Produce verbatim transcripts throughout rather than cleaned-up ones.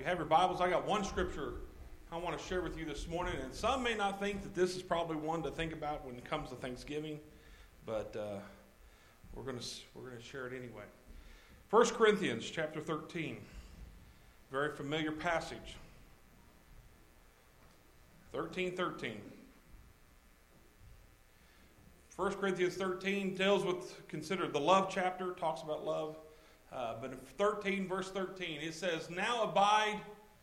you have your Bibles, I got one scripture I want to share with you this morning, and some may not think that this is probably one to think about when it comes to Thanksgiving, but uh, we're going to we're going to share it anyway. First Corinthians chapter thirteen, very familiar passage. thirteen thirteen. First Corinthians thirteen deals with, considered the love chapter, talks about love. Uh, but in thirteen, verse thirteen, it says, "Now abide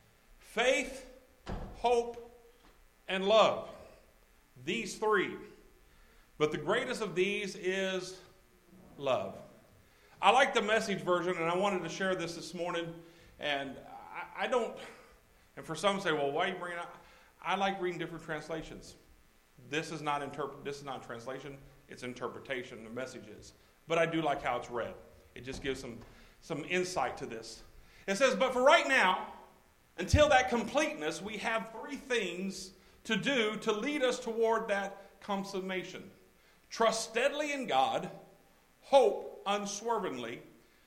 faith, hope, and love. These three. But the greatest of these is love." I like the Message version, and I wanted to share this this morning. And I, I don't, and for some say, well, why are you bringing it up? I like reading different translations. This is not interpret. This is not translation. It's interpretation. The Message is. But I do like how it's read. It just gives some, some insight to this. It says, "But for right now, until that completeness, we have three things to do to lead us toward that consummation. Trust steadily in God, hope unswervingly,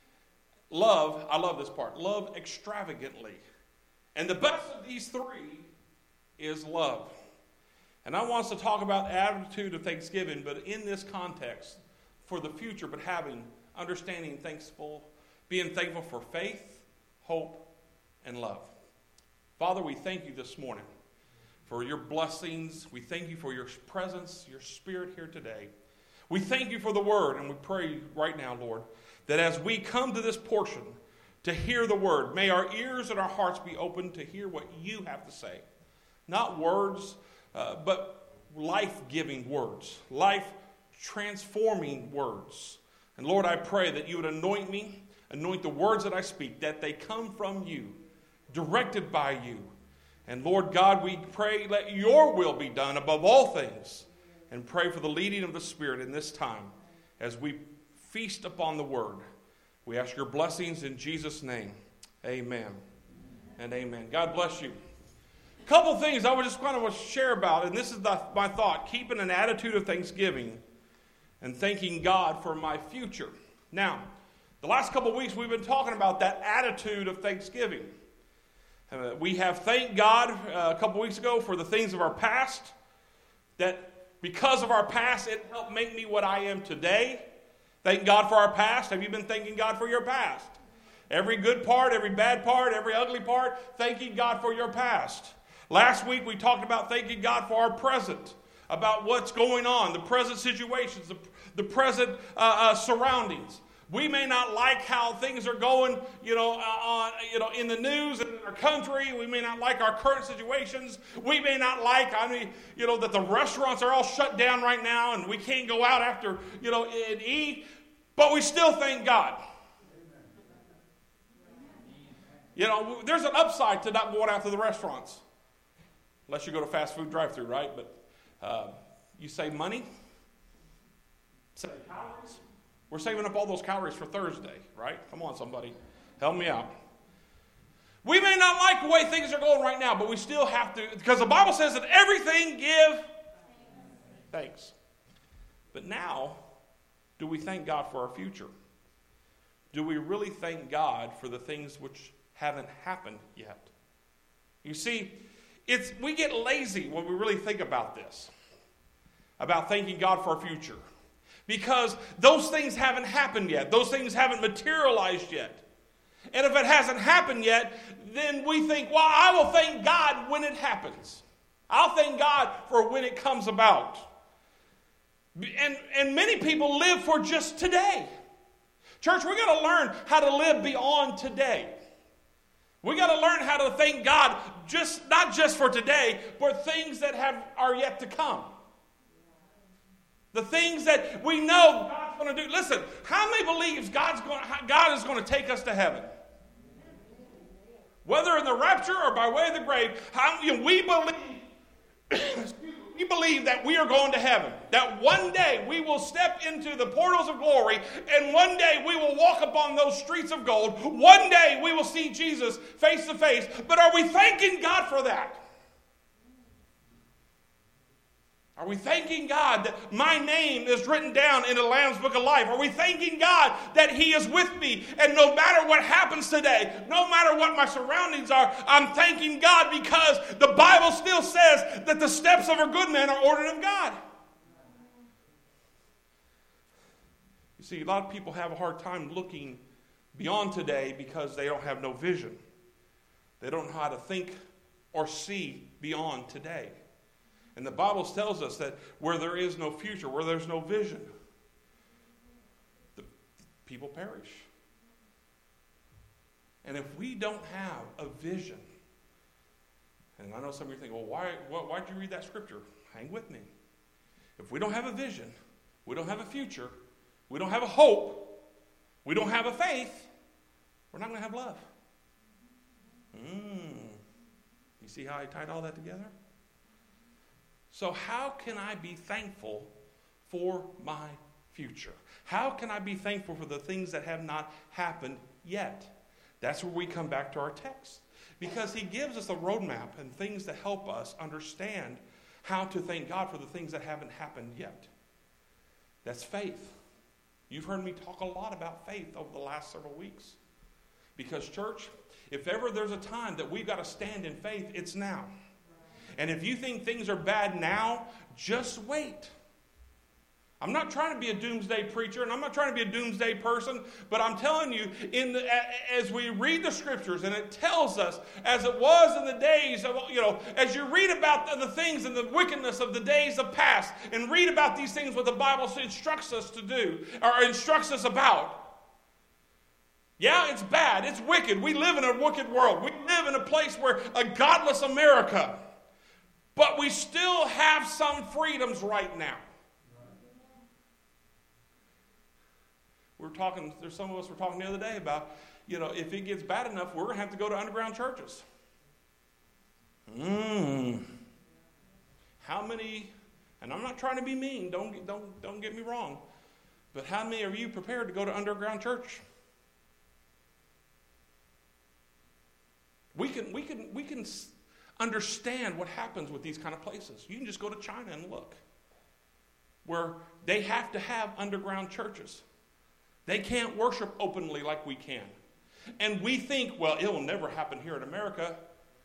love," I love this part, "love extravagantly. And the best of these three is love." And I want us to talk about attitude of thanksgiving, but in this context, for the future, but having, understanding, thankful, being thankful for faith, hope, and love. Father, we thank you this morning for your blessings. We thank you for your presence, your spirit here today. We thank you for the word, and we pray right now, Lord, that as we come to this portion to hear the word, may our ears and our hearts be open to hear what you have to say. Not words, uh, but life-giving words, life-transforming words. And Lord, I pray that you would anoint me, anoint the words that I speak, that they come from you, directed by you. And Lord God, we pray, let your will be done above all things, and pray for the leading of the Spirit in this time as we feast upon the word. We ask your blessings in Jesus' name. Amen and amen. God bless you. A couple things I would just kind of share about, and this is the, my thought, keeping an attitude of thanksgiving and thanking God for my future. Now, the last couple of weeks we've been talking about that attitude of thanksgiving. Uh, we have thanked God uh, a couple weeks ago for the things of our past, that because of our past, it helped make me what I am today. Thank God for our past. Have you been thanking God for your past? Every good part, every bad part, every ugly part, thanking God for your past. Last week we talked about thanking God for our present, about what's going on, the present situations, the, the present uh, uh, surroundings. We may not like how things are going, you know, uh, on, you know, in the news and in our country. We may not like our current situations. We may not like, I mean, you know, that the restaurants are all shut down right now and we can't go out after, you know, and eat. But we still thank God. You know, there's an upside to not going out to the restaurants, unless you go to fast food drive-thru, right? But uh, you save money, save calories. We're saving up all those calories for Thursday, right? Come on, somebody. Help me out. We may not like the way things are going right now, but we still have to, because the Bible says that everything give thanks. But now, do we thank God for our future? Do we really thank God for the things which haven't happened yet? You see, it's we get lazy when we really think about this, about thanking God for our future. Because those things haven't happened yet. Those things haven't materialized yet. And if it hasn't happened yet, then we think, well, I will thank God when it happens. I'll thank God for when it comes about. And, and many people live for just today. Church, we've got to learn how to live beyond today. We've got to learn how to thank God just not just for today, but things that have are yet to come. The things that we know God's going to do. Listen, how many believes God's going, God is going to take us to heaven? Whether in the rapture or by way of the grave, how, you know, we believe we believe that we are going to heaven. That one day we will step into the portals of glory, and one day we will walk upon those streets of gold. One day we will see Jesus face to face. But are we thanking God for that? Are we thanking God that my name is written down in the Lamb's Book of Life? Are we thanking God that He is with me? And no matter what happens today, no matter what my surroundings are, I'm thanking God because the Bible still says that the steps of a good man are ordered of God. You see, a lot of people have a hard time looking beyond today because they don't have no vision. They don't know how to think or see beyond today. And the Bible tells us that where there is no future, where there's no vision, the people perish. And if we don't have a vision, and I know some of you think, well, why, why, why'd you read that scripture? Hang with me. If we don't have a vision, we don't have a future, we don't have a hope, we don't have a faith, we're not going to have love. Mm. You see how I tied all that together? So how can I be thankful for my future? How can I be thankful for the things that have not happened yet? That's where we come back to our text. Because he gives us a roadmap and things that help us understand how to thank God for the things that haven't happened yet. That's faith. You've heard me talk a lot about faith over the last several weeks. Because, church, if ever there's a time that we've got to stand in faith, it's now. And if you think things are bad now, just wait. I'm not trying to be a doomsday preacher, and I'm not trying to be a doomsday person, but I'm telling you, in the, as we read the scriptures, and it tells us, as it was in the days of, you know, as you read about the, the things and the wickedness of the days of past, and read about these things what the Bible instructs us to do, or instructs us about. Yeah, it's bad. It's wicked. We live in a wicked world. We live in a place where a godless America. But we still have some freedoms right now. We're talking, there's some of us were talking the other day about, you know, if it gets bad enough, we're going to have to go to underground churches. Mm. How many, and I'm not trying to be mean, don't, don't, don't get me wrong, but how many are you prepared to go to underground church? We can, we can, we can understand what happens with these kind of places. You can just go to China and look, where they have to have underground churches. They can't worship openly like we can. And we think, well, it will never happen here in America.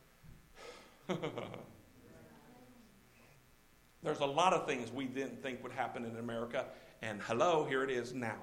There's a lot of things we didn't think would happen in America, and hello, here it is now.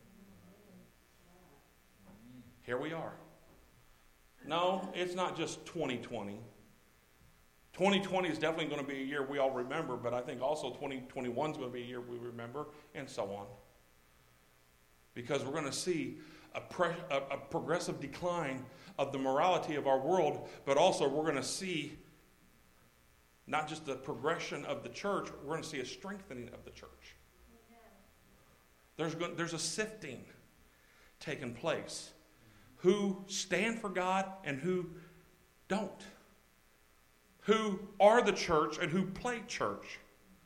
Here we are. No, it's not just twenty twenty. twenty twenty is definitely going to be a year we all remember, but I think also twenty twenty-one is going to be a year we remember, and so on. Because we're going to see a, pre- a, a progressive decline of the morality of our world, but also we're going to see not just the progression of the church, we're going to see a strengthening of the church. There's, going, there's a sifting taking place. Who stand for God and who don't. Who are the church and who play church.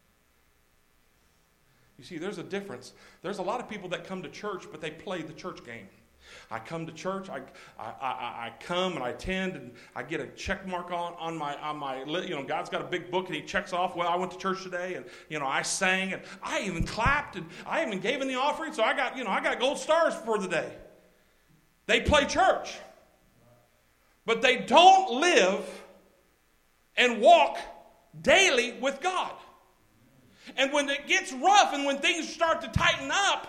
You see, there's a difference. There's a lot of people that come to church, but they play the church game. I come to church, I, I, I, I come and I attend, and I get a check mark on, on my, on my, you know, God's got a big book and he checks off, well, I went to church today, and, you know, I sang, and I even clapped, and I even gave in the offering, so I got, you know, I got gold stars for the day. They play church. But they don't live and walk daily with God. And when it gets rough and when things start to tighten up,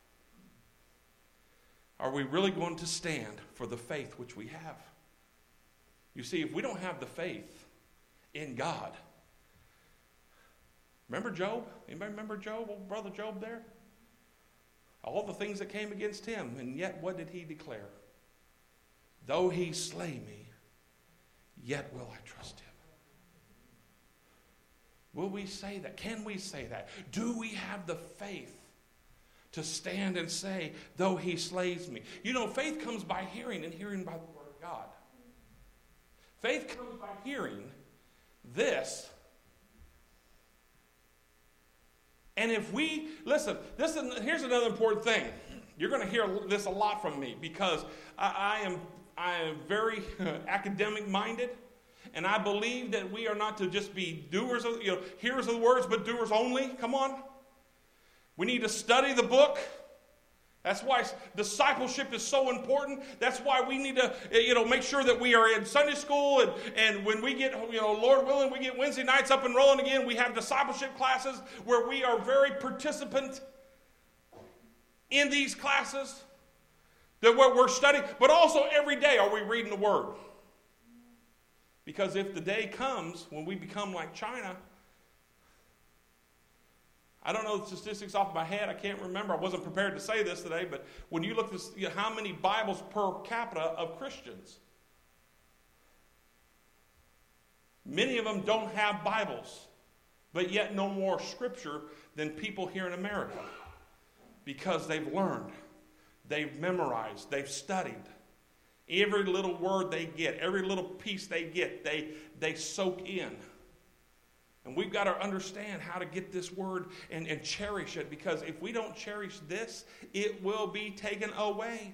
are we really going to stand for the faith which we have? You see, if we don't have the faith in God, remember Job? Anybody remember Job, old brother Job there? All the things that came against him, and yet what did he declare? Though he slay me, yet will I trust him. Will we say that? Can we say that? Do we have the faith to stand and say, though he slays me? You know, faith comes by hearing, and hearing by the word of God. Faith comes by hearing this. And if we, listen, this is, here's another important thing. You're going to hear this a lot from me because I, I am I am very academic minded. And I believe that we are not to just be doers of, you know, hearers of the words, but doers only. Come on. We need to study the book. That's why discipleship is so important. That's why we need to, you know, make sure that we are in Sunday school, and, and when we get, you know, Lord willing, we get Wednesday nights up and rolling again. We have discipleship classes where we are very participant in these classes, that what we're studying. But also every day are we reading the Word. Because if the day comes when we become like China, I don't know the statistics off my head. I can't remember. I wasn't prepared to say this today. But when you look at this, you know, how many Bibles per capita of Christians, many of them don't have Bibles, but yet know more Scripture than people here in America. Because they've learned, they've memorized, they've studied. Every little word they get, every little piece they get, they, they soak in. And we've got to understand how to get this word and, and cherish it, because if we don't cherish this, it will be taken away.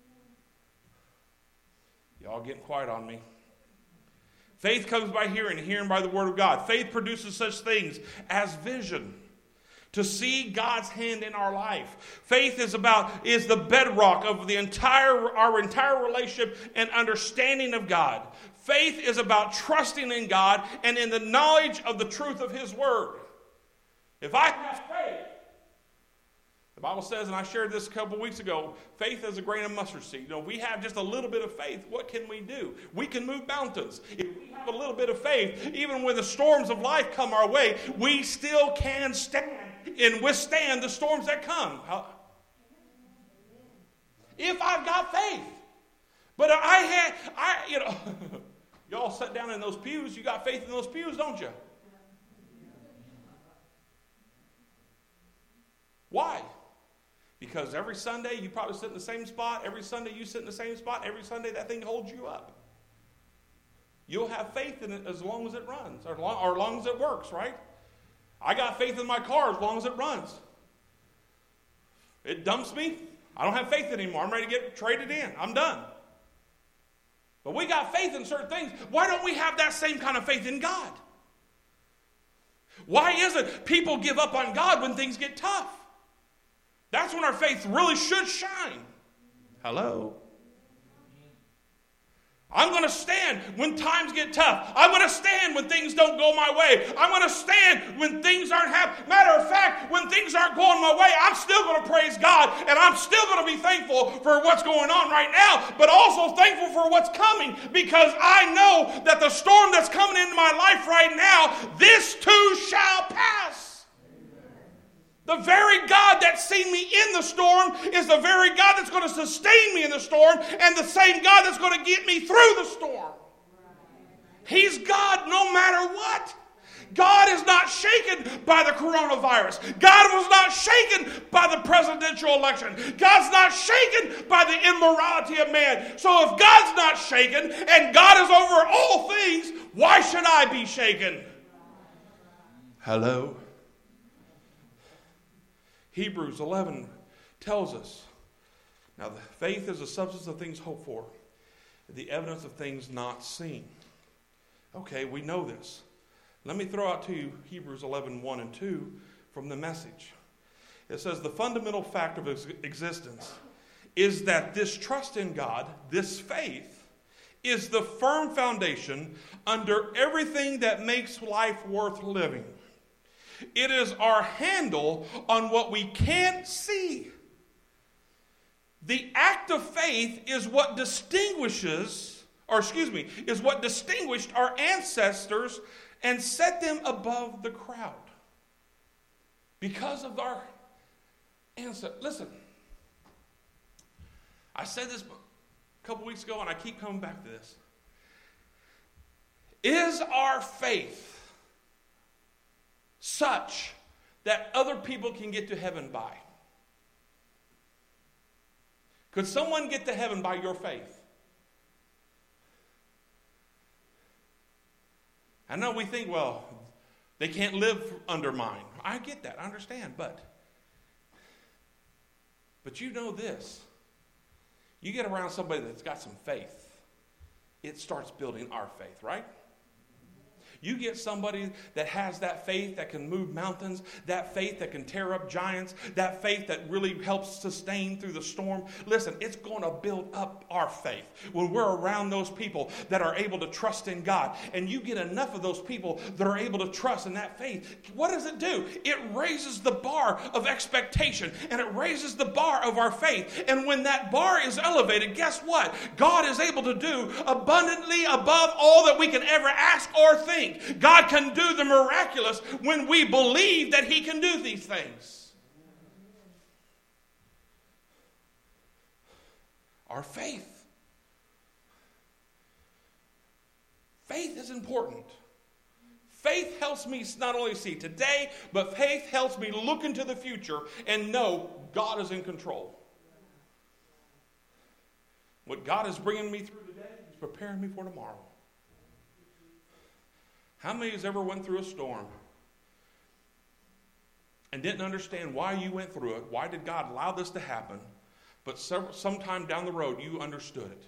Y'all getting quiet on me. Faith comes by hearing, and hearing by the word of God. Faith produces such things as vision, to see God's hand in our life. Faith is about is the bedrock of the entire our entire relationship and understanding of God. Faith is about trusting in God and in the knowledge of the truth of His Word. If I have faith, the Bible says, and I shared this a couple weeks ago, faith is a grain of mustard seed. You know, if we have just a little bit of faith, what can we do? We can move mountains. If we have a little bit of faith, even when the storms of life come our way, we still can stand and withstand the storms that come. If I've got faith. But I had, I, you know, y'all sat down in those pews, you got faith in those pews, don't you? Why? Because every Sunday you probably sit in the same spot. Every Sunday you sit in the same spot. Every Sunday that thing holds you up. You'll have faith in it as long as it runs, or, long, or as long as it works, right? I got faith in my car as long as it runs. It dumps me, I don't have faith anymore. I'm ready to get traded in. I'm done. But we got faith in certain things. Why don't we have that same kind of faith in God? Why is it people give up on God when things get tough? That's when our faith really should shine. Hello? I'm going to stand when times get tough. I'm going to stand when things don't go my way. I'm going to stand when things aren't happening. Matter of fact, when things aren't going my way, I'm still going to praise God, and I'm still going to be thankful for what's going on right now, but also thankful for what's coming, because I know that the storm that's coming into my life right now, this too shall pass. The very God that's seen me in the storm is the very God that's going to sustain me in the storm, and the same God that's going to get me through the storm. He's God no matter what. God is not shaken by the coronavirus. God was not shaken by the presidential election. God's not shaken by the immorality of man. So if God's not shaken and God is over all things, why should I be shaken? Hello? Hebrews eleven tells us, now the faith is the substance of things hoped for, the evidence of things not seen. Okay, we know this. Let me throw out to you Hebrews eleven, one and two from the Message. It says, the fundamental fact of ex- existence is that this trust in God, this faith, is the firm foundation under everything that makes life worth living. It is our handle on what we can't see. The act of faith is what distinguishes, or excuse me, is what distinguished our ancestors and set them above the crowd. Because of our ancestors. Listen, I said this a couple weeks ago, and I keep coming back to this. Is our faith such that other people can get to heaven by? Could someone get to heaven by your faith? I know we think, well, they can't live under mine. I get that. I understand. But, but you know this. You get around somebody that's got some faith, it starts building our faith, right? You get somebody that has that faith that can move mountains, that faith that can tear up giants, that faith that really helps sustain through the storm. Listen, it's going to build up our faith when we're around those people that are able to trust in God. And you get enough of those people that are able to trust in that faith. What does it do? It raises the bar of expectation, and it raises the bar of our faith. And when that bar is elevated, guess what? God is able to do abundantly above all that we can ever ask or think. God can do the miraculous when we believe that He can do these things. Our faith. Faith is important. Faith helps me not only see today, but faith helps me look into the future and know God is in control. What God is bringing me through today is preparing me for tomorrow. How many has ever went through a storm and didn't understand why you went through it? Why did God allow this to happen? But several, sometime down the road, you understood it.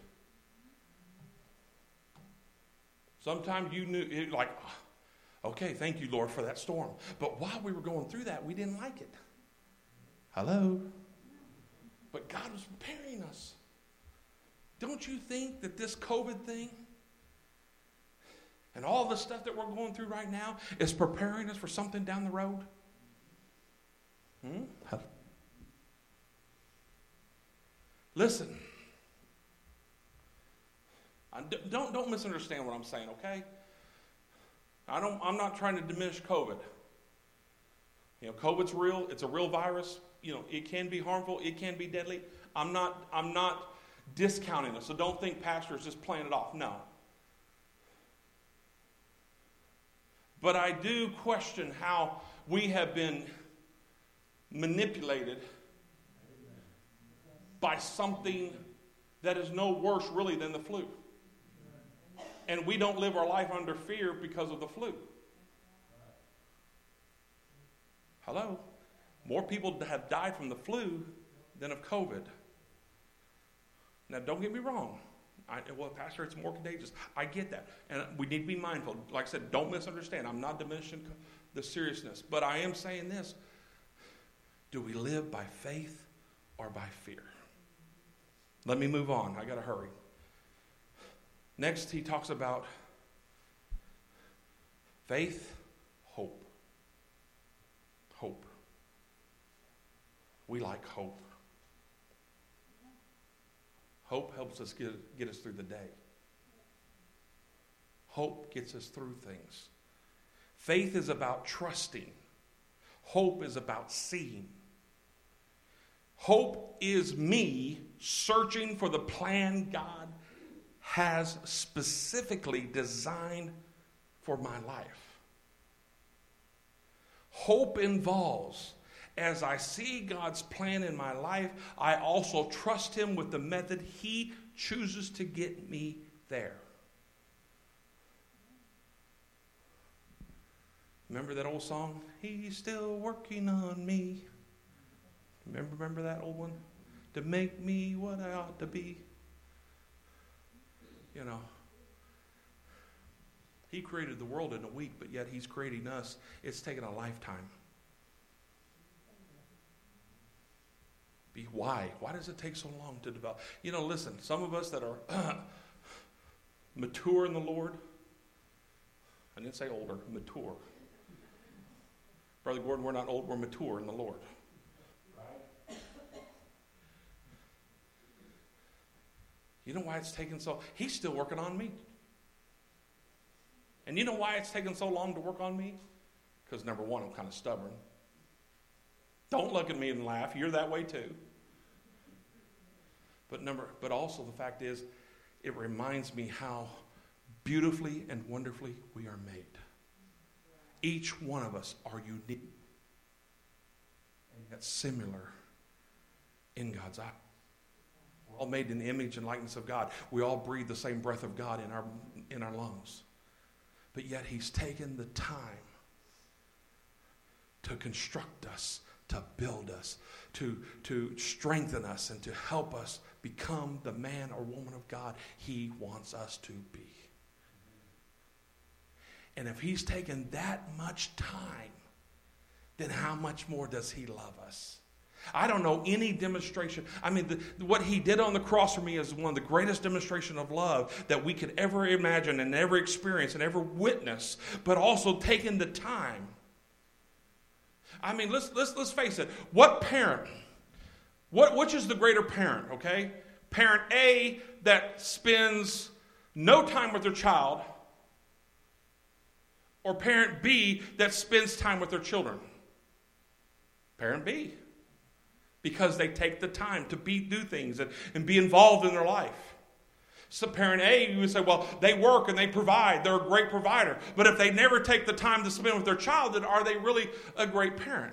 Sometimes you knew, it, like, okay, thank you, Lord, for that storm. But while we were going through that, we didn't like it. Hello? But God was preparing us. Don't you think that this COVID thing and all the stuff that we're going through right now is preparing us for something down the road? Hmm? Listen. I d- don't, don't misunderstand what I'm saying, okay? I don't, I'm not trying to diminish COVID. You know, COVID's real. It's a real virus. You know, it can be harmful. It can be deadly. I'm not, I'm not discounting it. So don't think Pastor is just playing it off. No. But I do question how we have been manipulated by something that is no worse really than the flu. And we don't live our life under fear because of the flu. Hello? More people have died from the flu than of COVID. Now, don't get me wrong. I, well, Pastor, it's more contagious. I get that. And we need to be mindful. Like I said, don't misunderstand. I'm not diminishing the seriousness. But I am saying this. Do we live by faith or by fear? Let me move on. I got to hurry. Next, he talks about faith, hope. Hope. We like hope. Hope helps us get, get us through the day. Hope gets us through things. Faith is about trusting. Hope is about seeing. Hope is me searching for the plan God has specifically designed for my life. Hope involves, as I see God's plan in my life, I also trust Him with the method He chooses to get me there. Remember that old song? He's still working on me. Remember, remember that old one? To make me what I ought to be. You know, He created the world in a week, but yet He's creating us. It's taken a lifetime. Be why? Why does it take so long to develop? You know, listen, some of us that are uh, mature in the Lord, I didn't say older, mature. Brother Gordon, we're not old, we're mature in the Lord. You know why it's taken so? He's still working on me. And you know why it's taken so long to work on me? Because number one, I'm kind of stubborn. Don't look at me and laugh. You're that way too. But number, but also the fact is, it reminds me how beautifully and wonderfully we are made. Each one of us are unique and yet similar in God's eye. We're all made in the image and likeness of God. We all breathe the same breath of God in our in our lungs. But yet He's taken the time to construct us, to build us, to, to strengthen us, and to help us become the man or woman of God He wants us to be. And if he's taken that much time, then how much more does he love us? I don't know any demonstration. I mean, the, what he did on the cross for me is one of the greatest demonstrations of love that we could ever imagine and ever experience and ever witness, but also taking the time. I mean, let's let's let's face it. What parent, what which is the greater parent, okay? Parent A that spends no time with their child, or parent B that spends time with their children? Parent B. Because they take the time to be, do things and, and be involved in their life. So parent A, you would say, well, they work and they provide. They're a great provider. But if they never take the time to spend with their child, then are they really a great parent?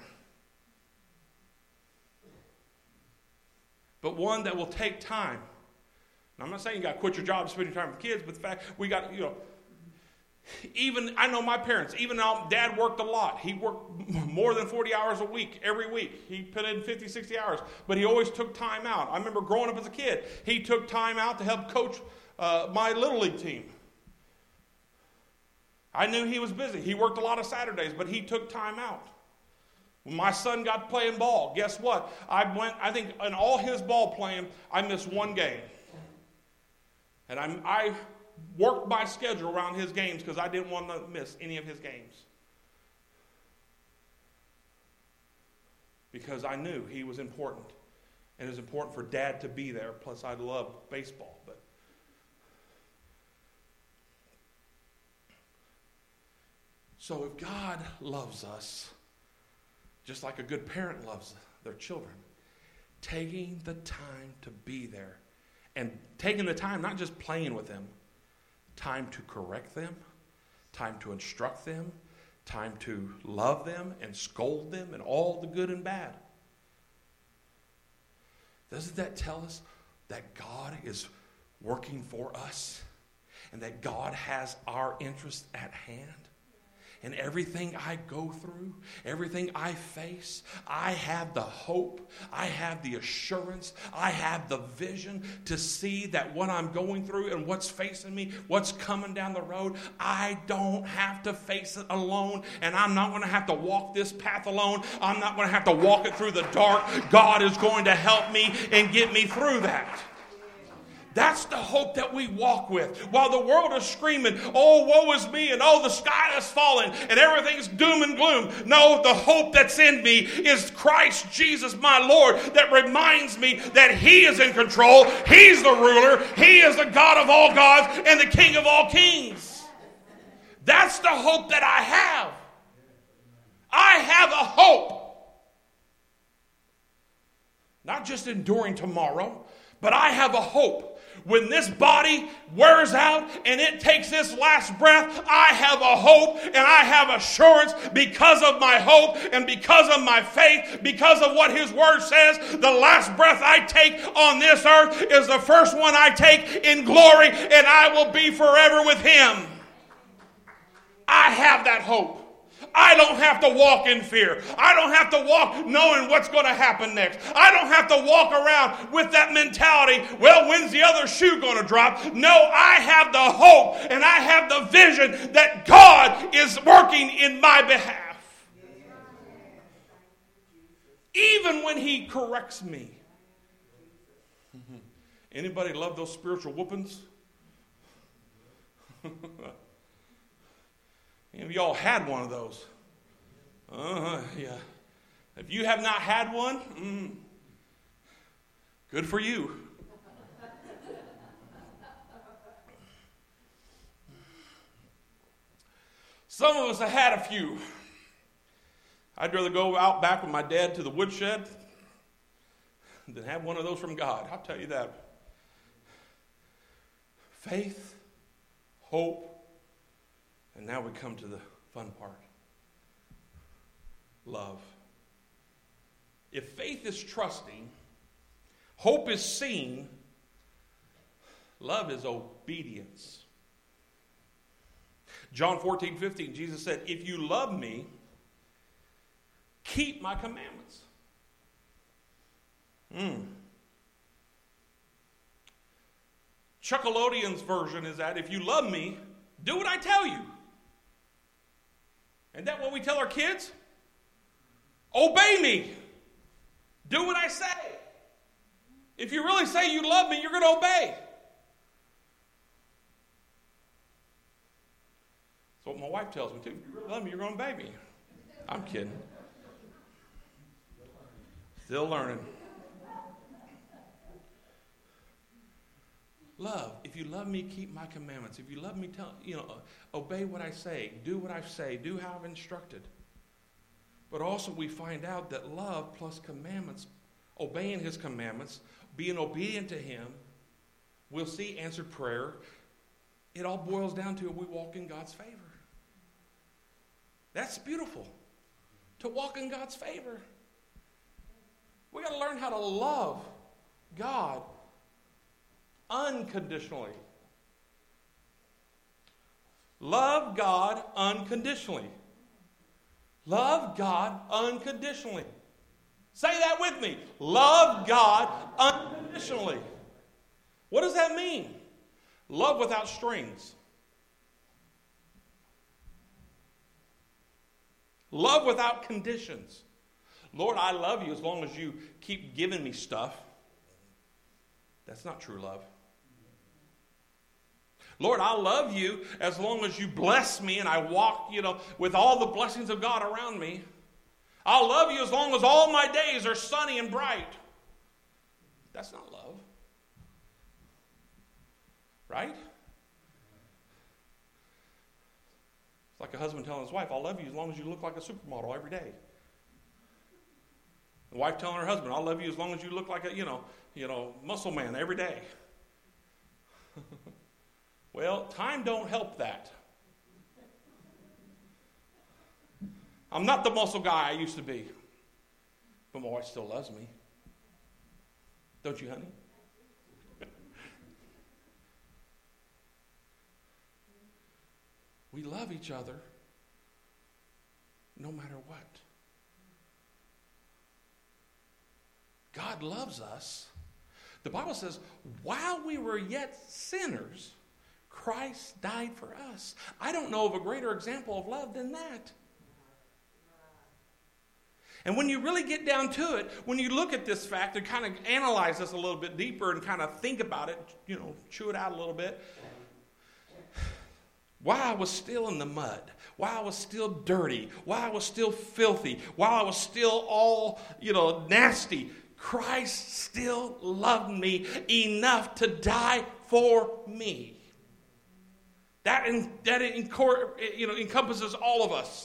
But one that will take time. And I'm not saying you got to quit your job spending time with kids, but the fact we got, you know, even, I know my parents, even though Dad worked a lot. He worked more than forty hours a week, every week. He put in fifty, sixty hours, but he always took time out. I remember growing up as a kid, he took time out to help coach uh, my Little League team. I knew he was busy. He worked a lot of Saturdays, but he took time out. When my son got playing ball, guess what? I went, I think in all his ball playing, I missed one game. And I'm, I... worked my schedule around his games because I didn't want to miss any of his games. Because I knew he was important. And it was important for Dad to be there. Plus, I love baseball. But so if God loves us, just like a good parent loves their children, taking the time to be there, and taking the time, not just playing with them, time to correct them, time to instruct them, time to love them and scold them and all the good and bad. Doesn't that tell us that God is working for us and that God has our interest at hand? And everything I go through, everything I face, I have the hope, I have the assurance, I have the vision to see that what I'm going through and what's facing me, what's coming down the road, I don't have to face it alone, and I'm not going to have to walk this path alone. I'm not going to have to walk it through the dark. God is going to help me and get me through that. That's the hope that we walk with. While the world is screaming, oh, woe is me, and oh, the sky has fallen, and everything's doom and gloom. No, the hope that's in me is Christ Jesus, my Lord, that reminds me that He is in control. He's the ruler. He is the God of all gods and the King of all kings. That's the hope that I have. I have a hope. Not just enduring tomorrow, but I have a hope. When this body wears out and it takes this last breath, I have a hope and I have assurance because of my hope and because of my faith, because of what His Word says. The last breath I take on this earth is the first one I take in glory, and I will be forever with Him. I have that hope. I don't have to walk in fear. I don't have to walk knowing what's going to happen next. I don't have to walk around with that mentality, well, when's the other shoe going to drop? No, I have the hope and I have the vision that God is working in my behalf. Even when He corrects me. Anybody love those spiritual whoopings? Any of y'all had one of those? Uh-huh, yeah. If you have not had one, mm, good for you. Some of us have had a few. I'd rather go out back with my dad to the woodshed than have one of those from God. I'll tell you that. Faith, hope, and now we come to the fun part. Love. If faith is trusting, hope is seen, love is obedience. John fourteen fifteen, Jesus said, if you love me, keep my commandments. Hmm. Chuckalodian's version is that if you love me, do what I tell you. Isn't that what we tell our kids? Obey me. Do what I say. If you really say you love me, you're going to obey. That's what my wife tells me too. If you really love me, you're going to obey me. I'm kidding. Still learning. Love. If you love me, keep my commandments. If you love me, tell you know, obey what I say. Do what I say. Do how I've instructed. But also we find out that love plus commandments, obeying his commandments, being obedient to him, we'll see answered prayer. It all boils down to we walk in God's favor. That's beautiful. To walk in God's favor. We got to learn how to love God unconditionally. Love God unconditionally. Love God unconditionally. Say that with me. Love God unconditionally. What does that mean? Love without strings. Love without conditions. Lord, I love you as long as you keep giving me stuff. That's not true love. Lord, I love you as long as you bless me and I walk, you know, with all the blessings of God around me. I'll love you as long as all my days are sunny and bright. That's not love. Right? It's like a husband telling his wife, I'll love you as long as you look like a supermodel every day. The wife telling her husband, I'll love you as long as you look like a, you know, you know, muscle man every day. Well, time don't help that. I'm not the muscle guy I used to be. But my wife still loves me. Don't you, honey? We love each other no matter what. God loves us. The Bible says, while we were yet sinners, Christ died for us. I don't know of a greater example of love than that. And when you really get down to it, when you look at this fact and kind of analyze this a little bit deeper and kind of think about it, you know, chew it out a little bit. While I was still in the mud, while I was still dirty, while I was still filthy, while I was still all, you know, nasty, Christ still loved me enough to die for me. That, in, that in, you know, encompasses all of us.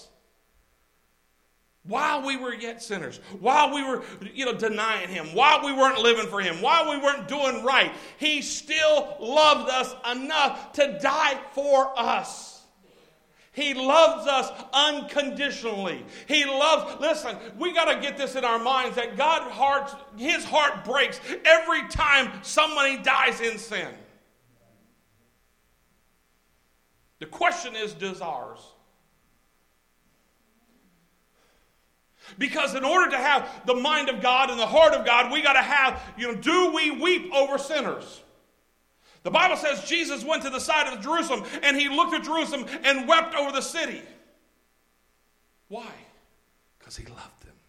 While we were yet sinners, while we were, you know, denying him, while we weren't living for him, while we weren't doing right, he still loved us enough to die for us. He loves us unconditionally. He loves, listen, we got to get this in our minds that God's heart, his heart breaks every time somebody dies in sin. The question is, does ours? Because in order to have the mind of God and the heart of God, we got to have, you know, do we weep over sinners? The Bible says Jesus went to the side of Jerusalem and he looked at Jerusalem and wept over the city. Why? Because he loved them.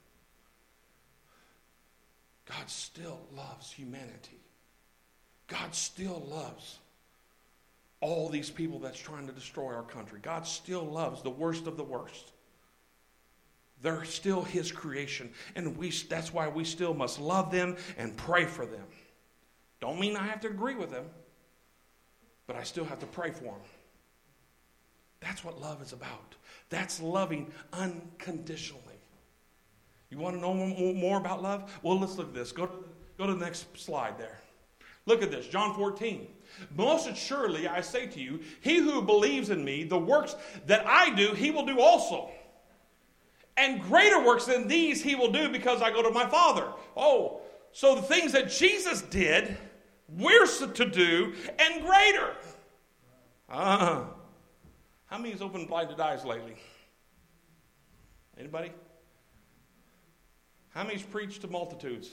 God still loves humanity. God still loves all these people that's trying to destroy our country. God still loves the worst of the worst. They're still his creation. And we that's why we still must love them and pray for them. Don't mean I have to agree with them, but I still have to pray for them. That's what love is about. That's loving unconditionally. You want to know more about love? Well, let's look at this. Go to, go to the next slide there. Look at this, John fourteen. Most assuredly, I say to you, he who believes in me, the works that I do, he will do also. And greater works than these he will do because I go to my Father. Oh, so the things that Jesus did, we're to do, and greater. Uh-huh. How many has opened blinded eyes lately? Anybody? How many's preached to multitudes?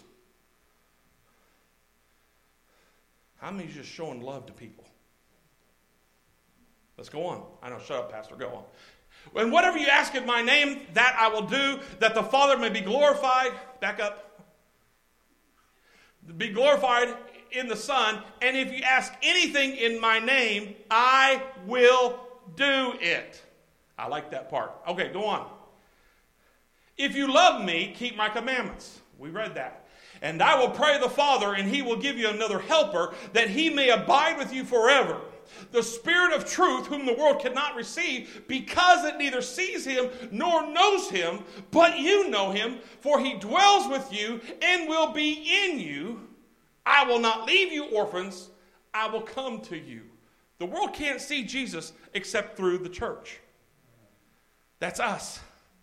How many's just showing love to people? Let's go on. I know, shut up, Pastor, go on. And whatever you ask in my name, that I will do, that the Father may be glorified. Back up. Be glorified in the Son. And if you ask anything in my name, I will do it. I like that part. Okay, go on. If you love me, keep my commandments. We read that. And I will pray the Father, and he will give you another helper, that he may abide with you forever. The Spirit of truth, whom the world cannot receive, because it neither sees him nor knows him, but you know him, for he dwells with you and will be in you. I will not leave you orphans. I will come to you. The world can't see Jesus except through the church. That's us.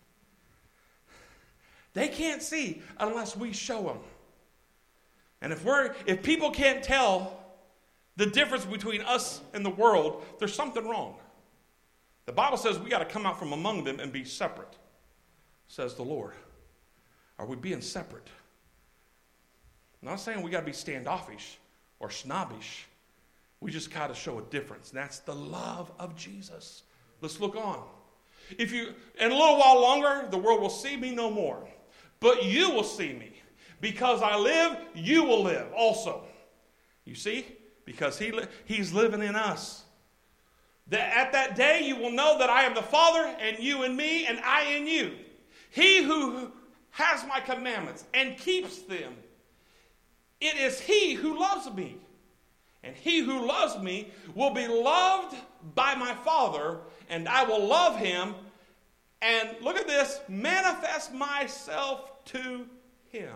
They can't see unless we show them. And if we're if people can't tell the difference between us and the world, there's something wrong. The Bible says we got to come out from among them and be separate, says the Lord. Are we being separate? I'm not saying we got to be standoffish or snobbish. We just got to show a difference. And that's the love of Jesus. Let's look on. If you, in a little while longer, the world will see me no more. But you will see me. Because I live, you will live also. You see? Because he li- he's living in us. That at that day you will know that I am the Father, and you in me, and I in you. He who has my commandments and keeps them, it is he who loves me. And he who loves me will be loved by my Father, and I will love him, and look at this, manifest myself to him.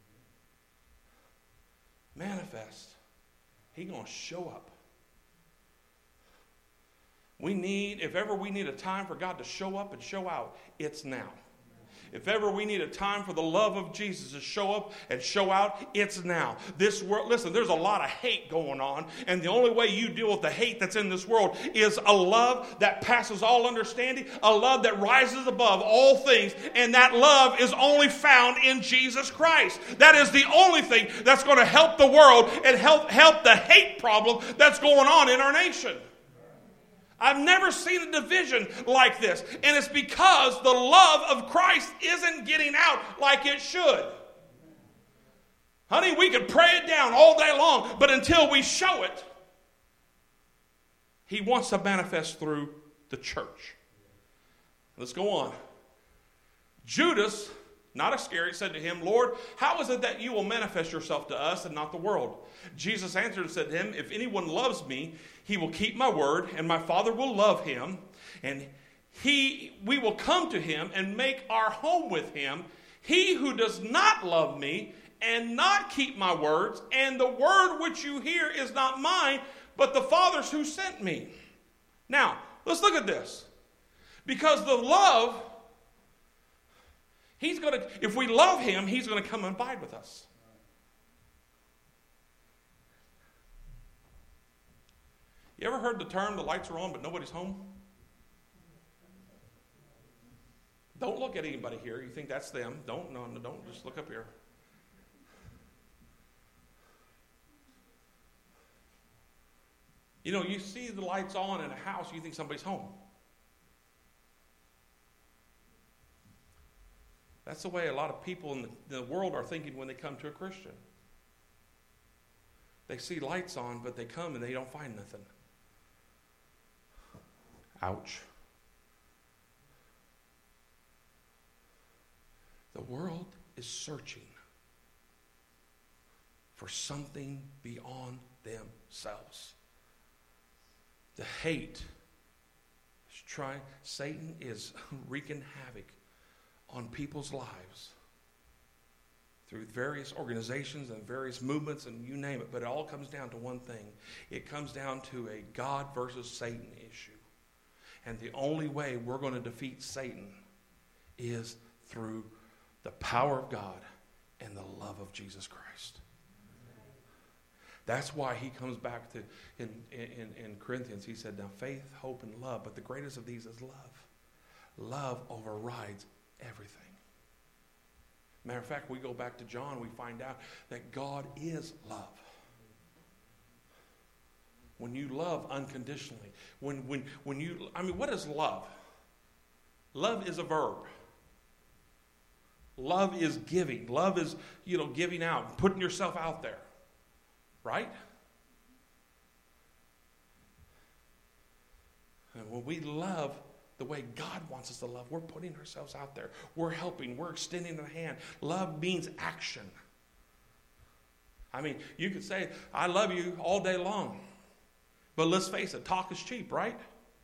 Manifest. He's going to show up. We need, if ever we need a time for God to show up and show out, it's now. If ever we need a time for the love of Jesus to show up and show out, it's now. This world, listen, there's a lot of hate going on, and the only way you deal with the hate that's in this world is a love that passes all understanding, a love that rises above all things, and that love is only found in Jesus Christ. That is the only thing that's going to help the world and help, help the hate problem that's going on in our nation. I've never seen a division like this. And it's because the love of Christ isn't getting out like it should. Honey, we could pray it down all day long, but until we show it, he wants to manifest through the church. Let's go on. Judas, not Iscariot, said to him, Lord, how is it that you will manifest yourself to us and not the world? Jesus answered and said to him, if anyone loves me, he will keep my word, and my Father will love him, and he, we will come to him and make our home with him. He who does not love me and not keep my words, and the word which you hear is not mine, but the Father's who sent me. Now, let's look at this. Because the love, he's going to, if we love him, he's going to come and abide with us. You ever heard the term, the lights are on, but nobody's home? Don't look at anybody here. You think that's them. Don't, no, no, don't. Just look up here. You know, you see the lights on in a house, you think somebody's home. That's the way a lot of people in the, the world are thinking when they come to a Christian. They see lights on, but they come and they don't find nothing. Ouch. The world is searching for something beyond themselves. The hate is trying, Satan is wreaking havoc on people's lives through various organizations and various movements and you name it, but it all comes down to one thing. It comes down to a God versus Satan issue. And the only way we're going to defeat Satan is through the power of God and the love of Jesus Christ. That's why he comes back to, in, in, in Corinthians, he said, now faith, hope, and love, but the greatest of these is love. Love overrides everything. Matter of fact, we go back to John, we find out that God is love. When you love unconditionally, when when when you, I mean, what is love? Love is a verb. Love is giving. Love is, you know, giving out, putting yourself out there. Right? And when we love the way God wants us to love, we're putting ourselves out there. We're helping. We're extending a hand. Love means action. I mean, you could say, I love you all day long. But let's face it, talk is cheap, right?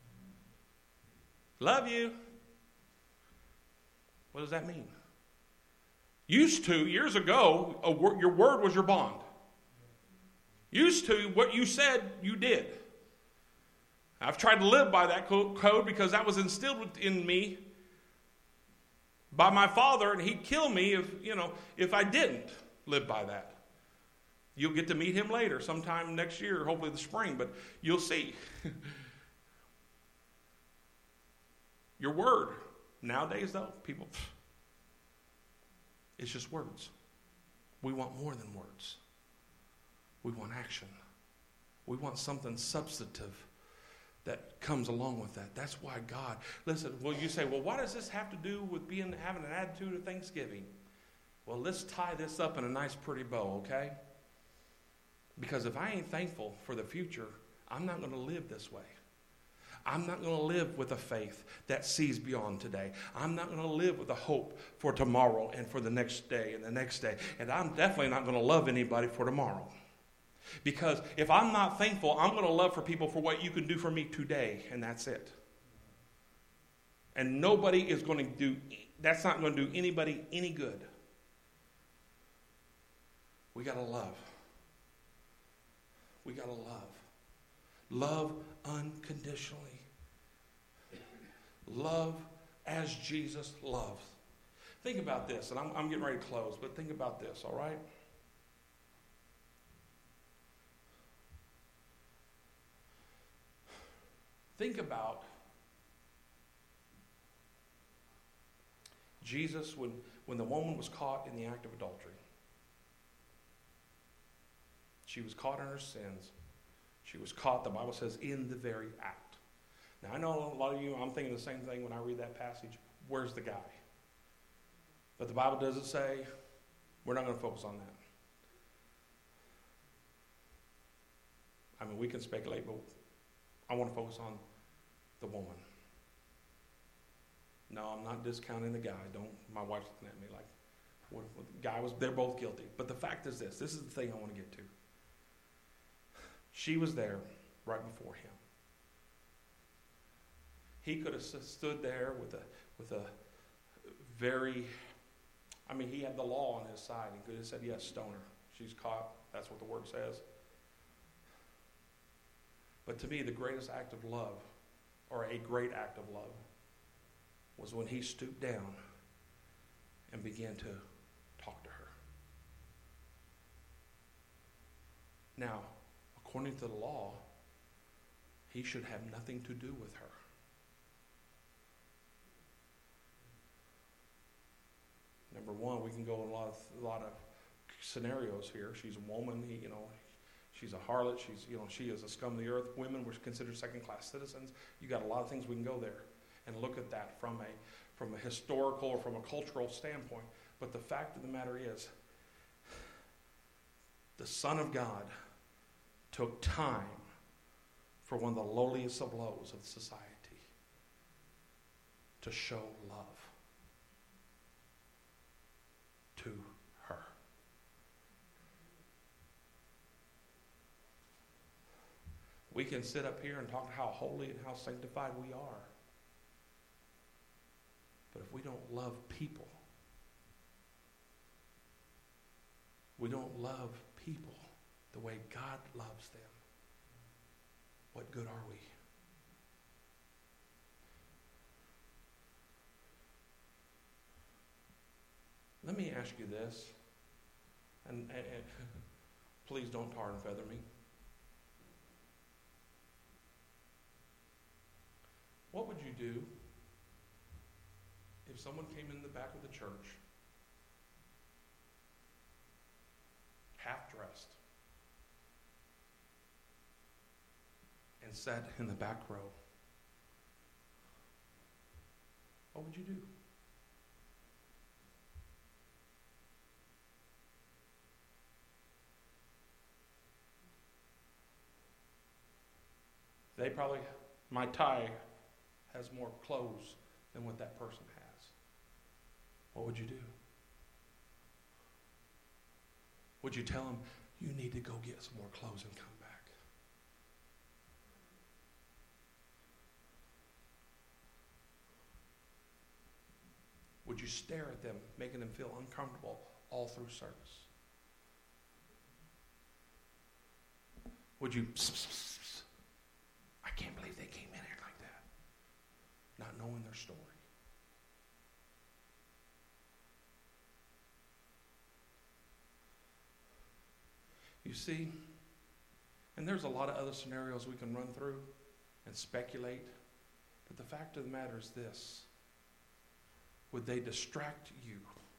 Love you. What does that mean? Used to, years ago, a wor- your word was your bond. Used to, what you said, you did. I've tried to live by that code because that was instilled in me by my father, and he'd kill me if, you know, if I didn't live by that. You'll get to meet him later, sometime next year, hopefully the spring, but you'll see. Your word. Nowadays, though, people, it's just words. We want more than words. We want action. We want something substantive that comes along with that. That's why God, listen, well, you say, well, what does this have to do with being having an attitude of thanksgiving? Well, let's tie this up in a nice, pretty bow, okay? Because if I ain't thankful for the future, I'm not going to live this way. I'm not going to live with a faith that sees beyond today. I'm not going to live with a hope for tomorrow and for the next day and the next day. And I'm definitely not going to love anybody for tomorrow. Because if I'm not thankful, I'm going to love for people for what you can do for me today, and that's it. And nobody is going to do, that's not going to do anybody any good. We got to love. We got to love. Love unconditionally. Love as Jesus loves. Think about this, and I'm, I'm getting ready to close, but think about this, all right? Think about Jesus when, when the woman was caught in the act of adultery. She was caught in her sins. She was caught, the Bible says, in the very act. Now, I know a lot of you, I'm thinking the same thing when I read that passage. Where's the guy? But the Bible doesn't say, we're not going to focus on that. I mean, we can speculate, but I want to focus on the woman. No, I'm not discounting the guy. Don't. My wife's looking at me like, what, what, the guy was, they're both guilty. But the fact is this, this is the thing I want to get to. She was there right before him. He could have stood there with a with a very, I mean, he had the law on his side. He could have said, yes, stone her. She's caught. That's what the word says. But to me, the greatest act of love, or a great act of love, was when he stooped down and began to talk to her. Now, according to the law, he should have nothing to do with her. Number one, we can go in a lot of, a lot of scenarios here. She's a woman, he, you know, she's a harlot. She's, you know, she is a scum of the earth. Women were considered second-class citizens. You got a lot of things we can go there and look at that from a from a historical or from a cultural standpoint. But the fact of the matter is, the Son of God took time for one of the lowliest of lows of society to show love to her. We can sit up here and talk how holy and how sanctified we are. But if we don't love people, we don't love people the way God loves them, what good are we? Let me ask you this, and, and, and please don't tar and feather me. What would you do if someone came in the back of the church, half-dressed, and sat in the back row? What would you do? They probably, my tie has more clothes than what that person has. What would you do? Would you tell them, you need to go get some more clothes and come back? Would you stare at them, making them feel uncomfortable all through service? Would you, pss, pss, pss, pss, I can't believe they came in here like that, not knowing their story. You see, and there's a lot of other scenarios we can run through and speculate, but the fact of the matter is this. Would they distract you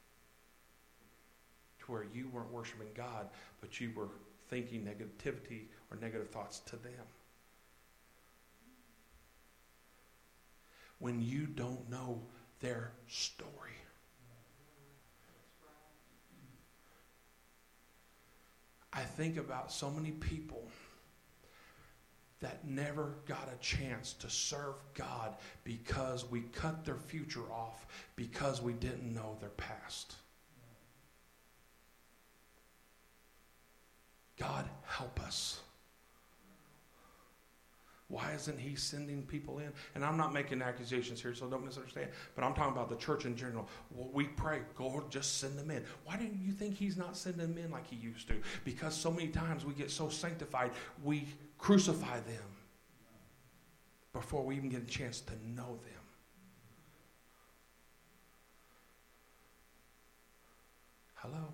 to where you weren't worshiping God, but you were thinking negativity or negative thoughts to them? When you don't know their story. I think about so many people that never got a chance to serve God because we cut their future off because we didn't know their past. God, help us. Why isn't he sending people in? And I'm not making accusations here, so don't misunderstand. But I'm talking about the church in general. Well, we pray, God, just send them in. Why do you think he's not sending them in like he used to? Because so many times we get so sanctified, we crucify them before we even get a chance to know them. Hello?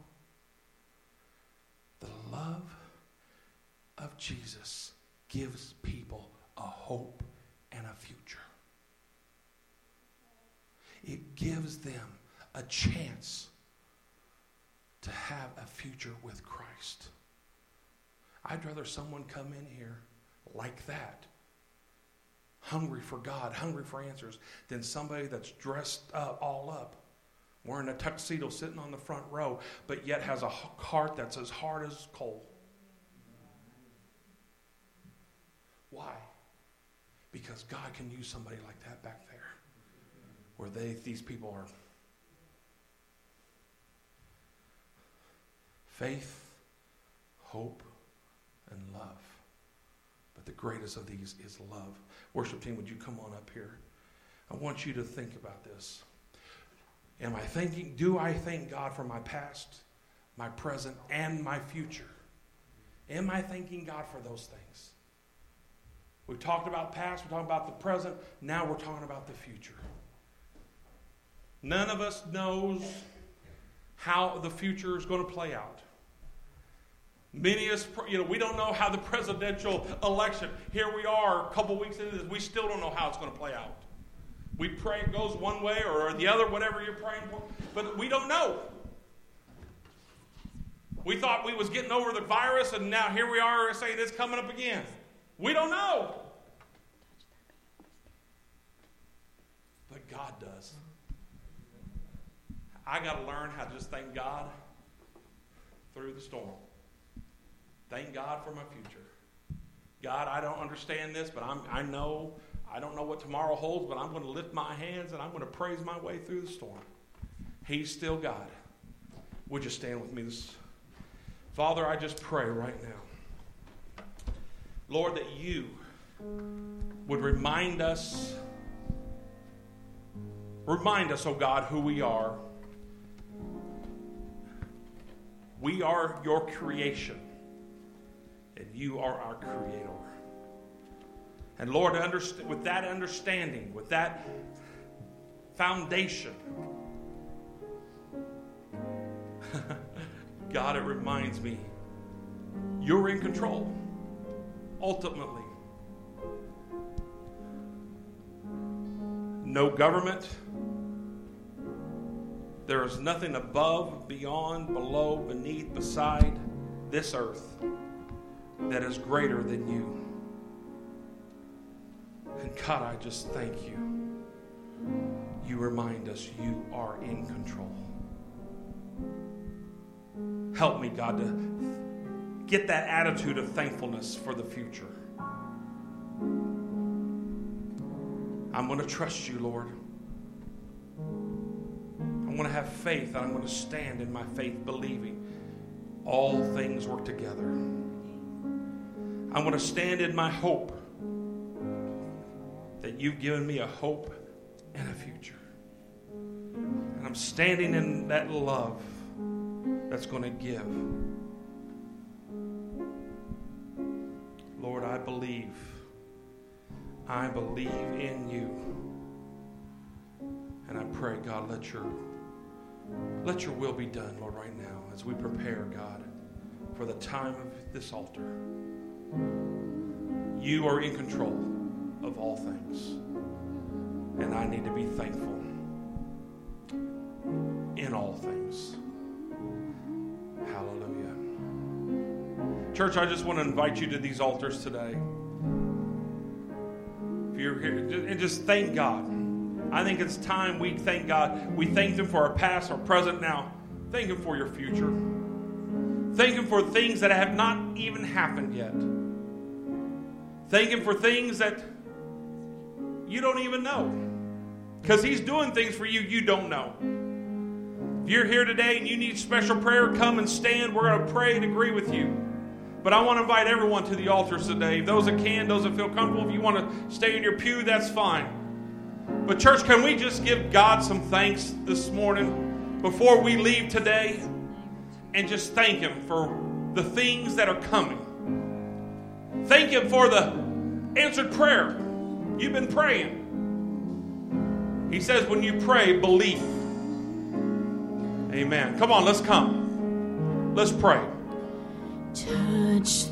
The love of Jesus gives people a hope and a future. It gives them a chance to have a future with Christ. I'd rather someone come in here like that, hungry for God, hungry for answers, than somebody that's dressed up, all up, wearing a tuxedo, sitting on the front row, but yet has a heart that's as hard as coal. Why? Because God can use somebody like that back there, where they these people are. Faith, hope, and love. But the greatest of these is love. Worship team, would you come on up here? I want you to think about this. Am I thinking, do I thank God for my past, my present, and my future? Am I thanking God for those things? We talked about past, we're talking about the present, now we're talking about the future. None of us knows how the future is going to play out. Many of us, you know, we don't know how the presidential election, here we are a couple weeks into this, we still don't know how it's going to play out. We pray it goes one way or the other, whatever you're praying for, but we don't know. We thought we was getting over the virus, and now here we are saying it's coming up again. We don't know. But God does. I got to learn how to just thank God through the storm. Thank God for my future. God, I don't understand this, but I'm, I know, I don't know what tomorrow holds, but I'm going to lift my hands and I'm going to praise my way through the storm. He's still God. Would you stand with me? This, Father, I just pray right now, Lord, that you would remind us, remind us, oh God, who we are. We are your creation, and you are our creator. And Lord, with that understanding, with that foundation, God, it reminds me, you're in control, ultimately. No government. There is nothing above, beyond, below, beneath, beside this earth that is greater than you. And God, I just thank you. you remind us you are in control. Help me, God, to get that attitude of thankfulness for the future. I'm going to trust you, Lord. I'm going to have faith, and I'm going to stand in my faith, believing all things work together. I'm going to stand in my hope that you've given me a hope and a future. And I'm standing in that love that's going to give. Lord, I believe. I believe in you. And I pray, God, let your, let your will be done, Lord, right now as we prepare, God, for the time of this altar. You are in control of all things. And I need to be thankful in all things. Hallelujah. Church, I just want to invite you to these altars today. If you're here, and just thank God. I think it's time we thank God. We thank Him for our past, our present, now. Thank Him for your future. Thank Him for things that have not even happened yet. Thank Him for things that you don't even know. Because He's doing things for you you don't know. If you're here today and you need special prayer, come and stand. We're going to pray and agree with you. But I want to invite everyone to the altars today. Those that can, those that feel comfortable. If you want to stay in your pew, that's fine. But church, can we just give God some thanks this morning before we leave today? And just thank Him for the things that are coming. Thank Him for the answered prayer. You've been praying. He says when you pray, believe. Amen. Come on, let's come. Let's pray. Touch